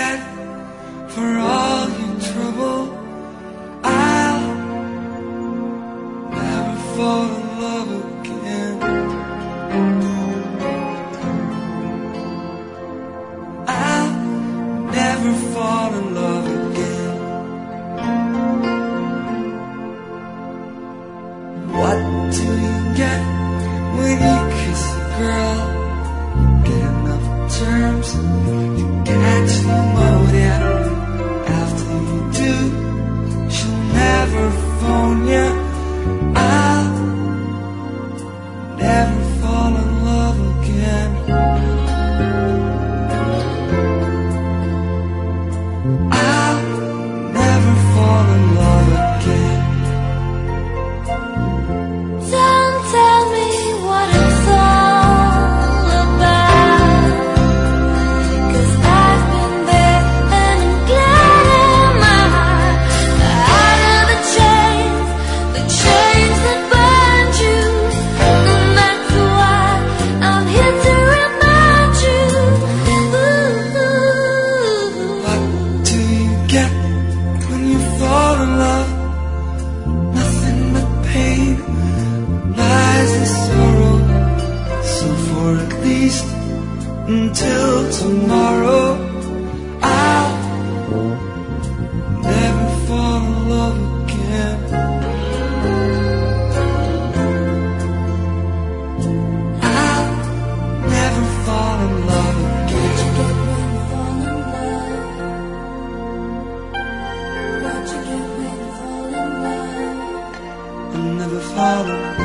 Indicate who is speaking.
Speaker 1: get for all your trouble? I'll never fall in love again. I'll never fall in love again. What do you get when you kiss a girl? Get enough terms, you catch pneumonia. After you do, she'll never phone you. I'll never fall in love again. I'll never fall in love again.
Speaker 2: Don't tell me what it's all about, 'cause I've been there and I'm glad in my heart. Out of the chains that bind you, and that's why I'm here to remind you.
Speaker 1: What do you get when you fall in love? Nothing but pain, lies and sorrow. So for at least until tomorrow, I'll never fall in love again. I'll never fall in love again.
Speaker 2: What'd you get when you fall in love?
Speaker 1: I'll never fall in love.